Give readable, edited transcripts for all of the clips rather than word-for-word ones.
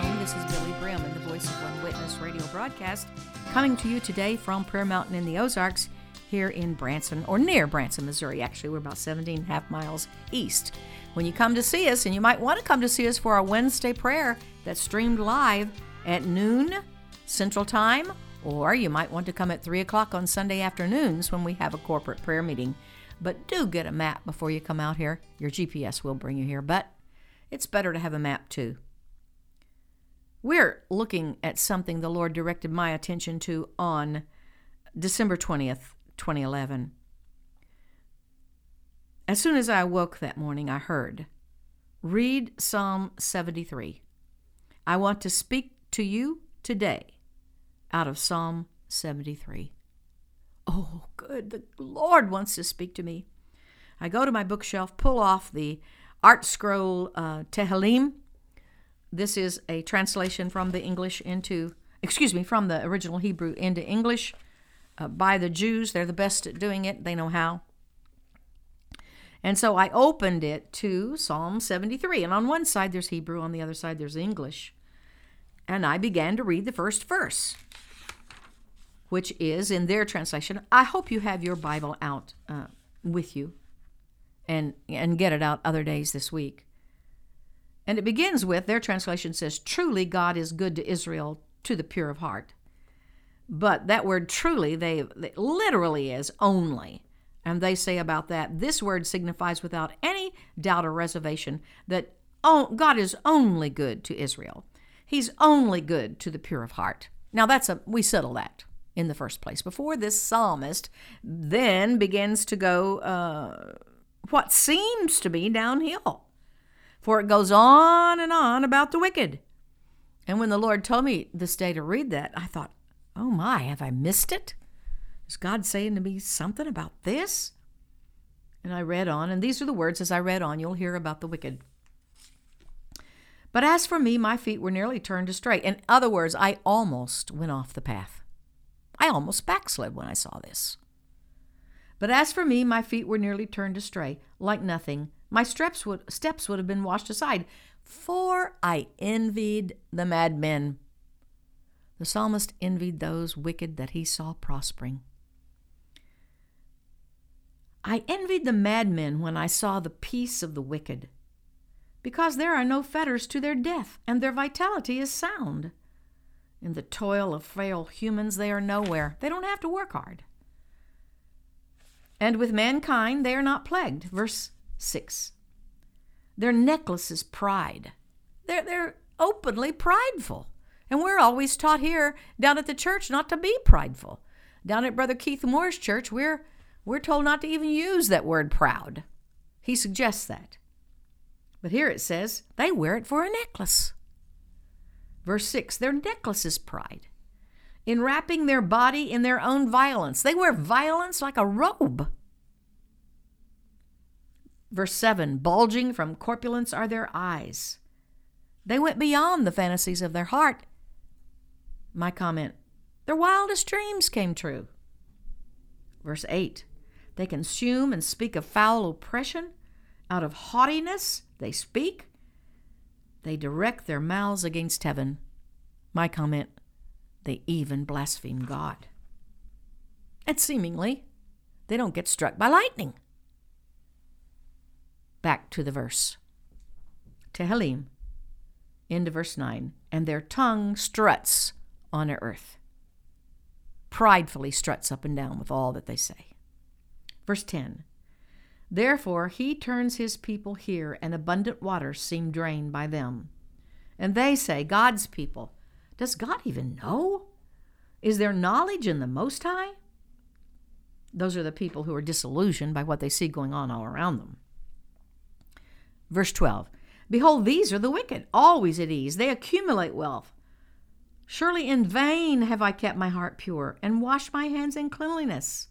Shalom, this is Billy Brim in the Voice of One Witness radio broadcast, coming to you today from Prayer Mountain in the Ozarks, here in Branson, or near Branson, Missouri. Actually, we're about 17.5 miles east. When you come to see us, and you might want to come to see us for our Wednesday prayer that's streamed live at noon Central Time, or you might want to come at 3 o'clock on Sunday afternoons when we have a corporate prayer meeting. But do get a map before you come out here. Your GPS will bring you here, but it's better to have a map too. We're looking at something the Lord directed my attention to on December 20th, 2011. As soon as I awoke that morning, I heard, read Psalm 73. I want to speak to you today out of Psalm 73. Oh, good. The Lord wants to speak to me. I go to my bookshelf, pull off the Art Scroll Tehillim. This is a translation from the from the original Hebrew into English by the Jews. They're the best at doing it. They know how. And so I opened it to Psalm 73. And on one side there's Hebrew, on the other side there's English. And I began to read the first verse, which is in their translation. I hope you have your Bible out with you and get it out other days this week. And it begins with, their translation says, truly God is good to Israel, to the pure of heart. But that word truly, they literally is only. And they say about that, this word signifies without any doubt or reservation that God is only good to Israel. He's only good to the pure of heart. Now we settle that in the first place. Before this psalmist then begins to go what seems to be downhill. For it goes on and on about the wicked. And when the Lord told me this day to read that, I thought, oh my, have I missed it? Is God saying to me something about this? And I read on, and these are the words as I read on, you'll hear about the wicked. But as for me, my feet were nearly turned astray. In other words, I almost went off the path. I almost backslid when I saw this. But as for me, my feet were nearly turned astray, like nothing. My steps would have been washed aside, for I envied the madmen. The psalmist envied those wicked that he saw prospering. I envied the madmen when I saw the peace of the wicked, because there are no fetters to their death, and their vitality is sound. In the toil of frail humans, they are nowhere. They don't have to work hard. And with mankind, they are not plagued. Verse 6. Their necklace is pride. They're openly prideful. And we're always taught here down at the church not to be prideful. Down at Brother Keith Moore's church, we're told not to even use that word proud. He suggests that. But here it says they wear it for a necklace. Verse 6, their necklace is pride. Enwrapping their body in their own violence. They wear violence like a robe. Verse 7, bulging from corpulence are their eyes. They went beyond the fantasies of their heart. My comment, their wildest dreams came true. Verse 8, they consume and speak of foul oppression. Out of haughtiness they speak. They direct their mouths against heaven. My comment, they even blaspheme God. And seemingly, they don't get struck by lightning. Back to the verse. Tehillim, into verse 9. And their tongue struts on earth. Pridefully struts up and down with all that they say. Verse 10. Therefore he turns his people here, and abundant waters seem drained by them. And they say, God's people, does God even know? Is there knowledge in the Most High? Those are the people who are disillusioned by what they see going on all around them. Verse 12, behold, these are the wicked, always at ease. They accumulate wealth. Surely in vain have I kept my heart pure and washed my hands in cleanliness.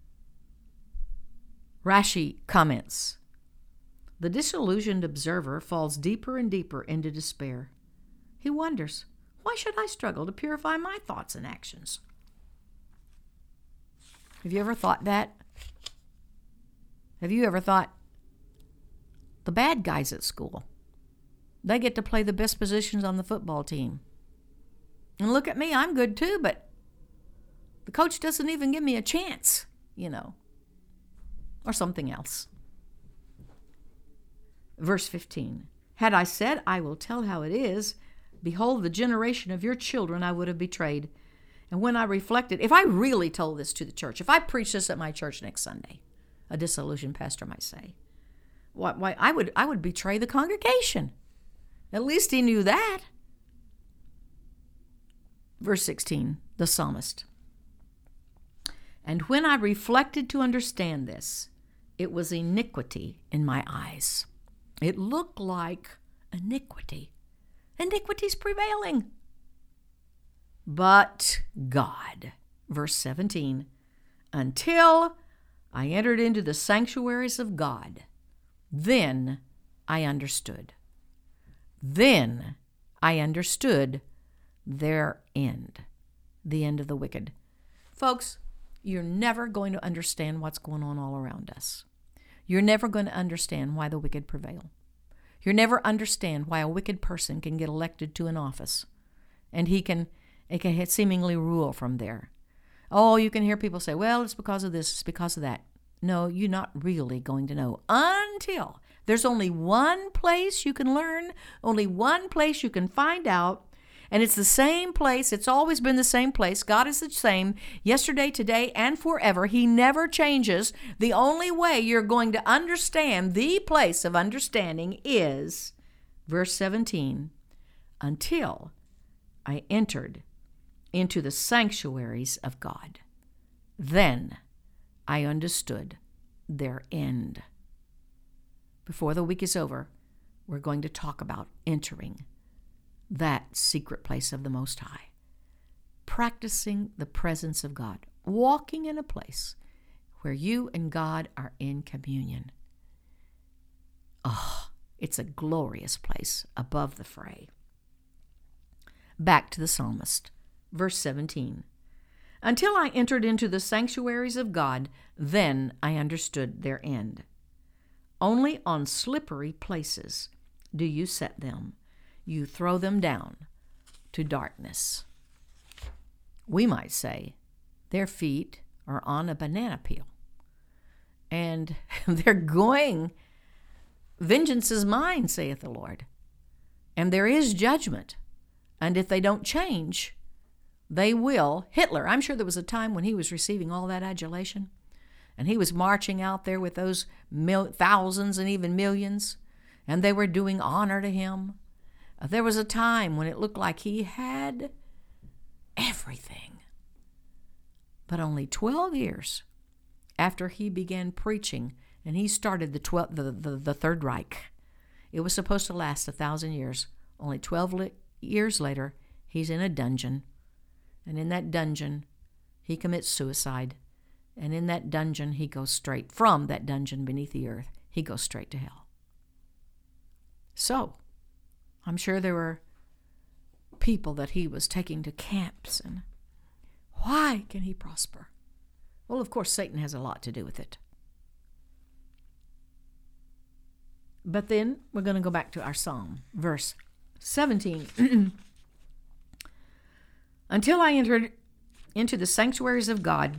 Rashi comments, the disillusioned observer falls deeper and deeper into despair. He wonders, why should I struggle to purify my thoughts and actions? Have you ever thought that? Have you ever thought, the bad guys at school, They get to play the best positions on the football team. And look at me, I'm good too, but the coach doesn't even give me a chance, or something else. Verse 15, had I said, I will tell how it is, behold, the generation of your children I would have betrayed. And when I reflected, if I really told this to the church, if I preached this at my church next Sunday, a disillusioned pastor might say, why I would betray the congregation. At least he knew that. Verse 16, the psalmist. And when I reflected to understand this, it was iniquity in my eyes. It looked like iniquity. Iniquity's prevailing. But God, verse 17, until I entered into the sanctuaries of God, then I understood. Then I understood their end, the end of the wicked. Folks, you're never going to understand what's going on all around us. You're never going to understand why the wicked prevail. You'll never understand why a wicked person can get elected to an office and it can seemingly rule from there. Oh, you can hear people say, well, it's because of this, it's because of that. No, you're not really going to know until there's only one place you can learn, only one place you can find out, and it's the same place. It's always been the same place. God is the same yesterday, today, and forever. He never changes. The only way you're going to understand the place of understanding is, verse 17, until I entered into the sanctuaries of God. Then I understood their end. Before the week is over, we're going to talk about entering that secret place of the Most High, practicing the presence of God, walking in a place where you and God are in communion. Oh, it's a glorious place above the fray. Back to the psalmist, verse 17. Until I entered into the sanctuaries of God, then I understood their end. Only on slippery places do you set them. You throw them down to darkness. We might say their feet are on a banana peel, and they're going, vengeance is mine, saith the Lord. And there is judgment. And if they don't change, they will. Hitler, I'm sure there was a time when he was receiving all that adulation, and he was marching out there with those thousands and even millions, and they were doing honor to him. There was a time when it looked like he had everything. But only 12 years after he began preaching, and he started the Third Reich, it was supposed to last 1,000 years. Only 12 years later, he's in a dungeon. And in that dungeon, he commits suicide. And in that dungeon, he goes straight, from that dungeon beneath the earth, he goes straight to hell. So, I'm sure there were people that he was taking to camps, and why can he prosper? Well, of course, Satan has a lot to do with it. But then we're going to go back to our psalm, verse 17. Until I entered into the sanctuaries of God,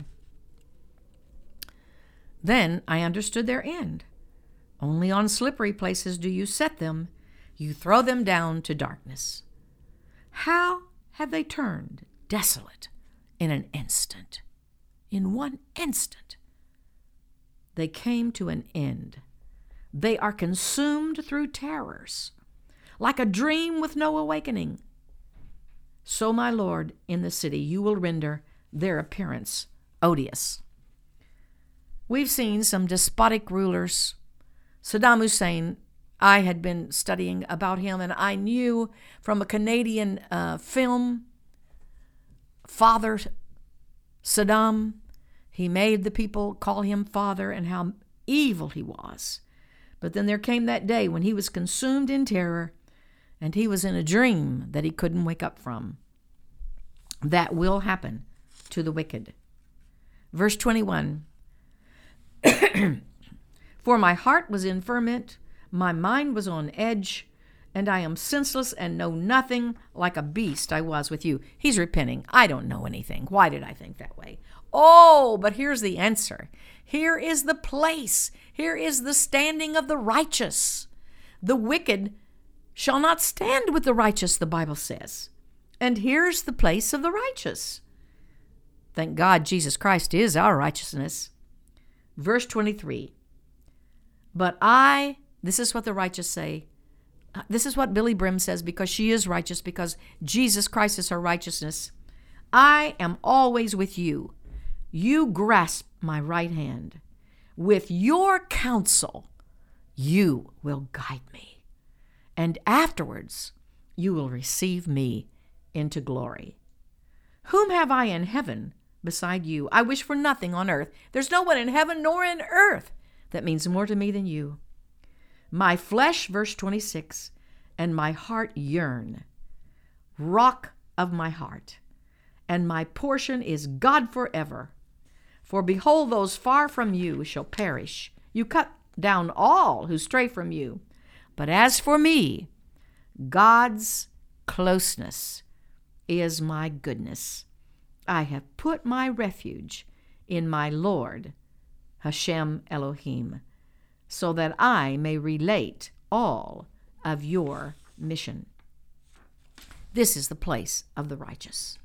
then I understood their end. Only on slippery places do you set them. You throw them down to darkness. How have they turned desolate in an instant? In one instant, they came to an end. They are consumed through terrors, like a dream with no awakening. So, my Lord, in the city, you will render their appearance odious. We've seen some despotic rulers. Saddam Hussein, I had been studying about him, and I knew from a Canadian film, Father Saddam, he made the people call him Father, and how evil he was. But then there came that day when he was consumed in terror, and he was in a dream that he couldn't wake up from. That will happen to the wicked. Verse 21, for my heart was in ferment, my mind was on edge, and I am senseless and know nothing, like a beast I was with you. He's repenting. I don't know anything. Why did I think that way? Oh, but here's the answer. Here is the place. Here is the standing of the righteous. The wicked shall not stand with the righteous, the Bible says. And here's the place of the righteous. Thank God Jesus Christ is our righteousness. Verse 23. But this is what the righteous say. This is what Billy Brim says, because she is righteous, because Jesus Christ is her righteousness. I am always with you. You grasp my right hand. With your counsel, you will guide me. And afterwards, you will receive me into glory. Whom have I in heaven beside you? I wish for nothing on earth. There's no one in heaven nor in earth that means more to me than you. My flesh, verse 26, and my heart yearn, rock of my heart, and my portion is God forever. For behold, those far from you shall perish. You cut down all who stray from you. But as for me, God's closeness is my goodness. I have put my refuge in my Lord, Hashem Elohim, so that I may relate all of your mission. This is the place of the righteous.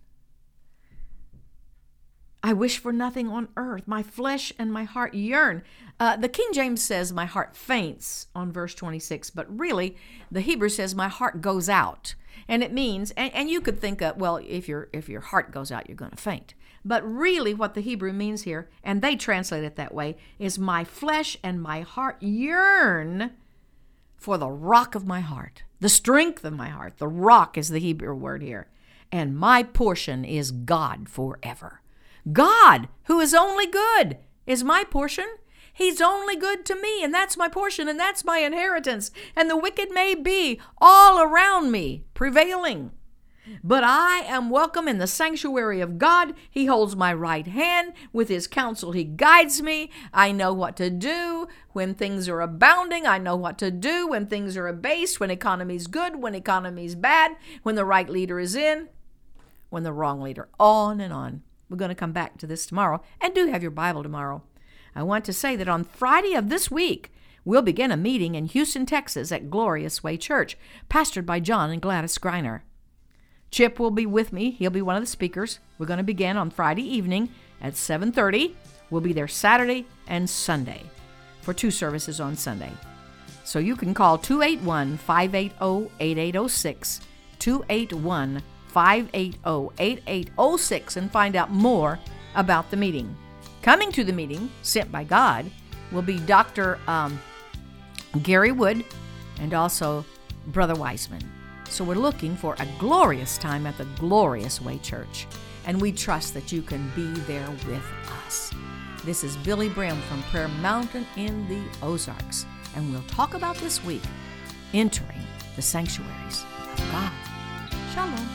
I wish for nothing on earth. My flesh and my heart yearn. The King James says my heart faints on verse 26, but really the Hebrew says my heart goes out. And it means, and you could think of, well, if your heart goes out, you're going to faint. But really what the Hebrew means here, and they translate it that way, is my flesh and my heart yearn for the rock of my heart, the strength of my heart. The rock is the Hebrew word here. And my portion is God forever. God, who is only good, is my portion. He's only good to me, and that's my portion, and that's my inheritance. And the wicked may be all around me, prevailing. But I am welcome in the sanctuary of God. He holds my right hand. With his counsel, he guides me. I know what to do when things are abounding. I know what to do when things are abased, when economy's good, when economy's bad, when the right leader is in, when the wrong leader, on and on. We're going to come back to this tomorrow, and do have your Bible tomorrow. I want to say that on Friday of this week, we'll begin a meeting in Houston, Texas at Glorious Way Church, pastored by John and Gladys Greiner. Chip will be with me. He'll be one of the speakers. We're going to begin on Friday evening at 7:30. We'll be there Saturday and Sunday for 2 services on Sunday. So you can call 281-580-8806, 281-580-8806, and find out more about the meeting. Coming to the meeting, sent by God, will be Dr. Gary Wood and also Brother Wiseman. So we're looking for a glorious time at the Glorious Way Church, and we trust that you can be there with us. This is Billy Brim from Prayer Mountain in the Ozarks, and we'll talk about this week entering the sanctuaries of God. Shalom.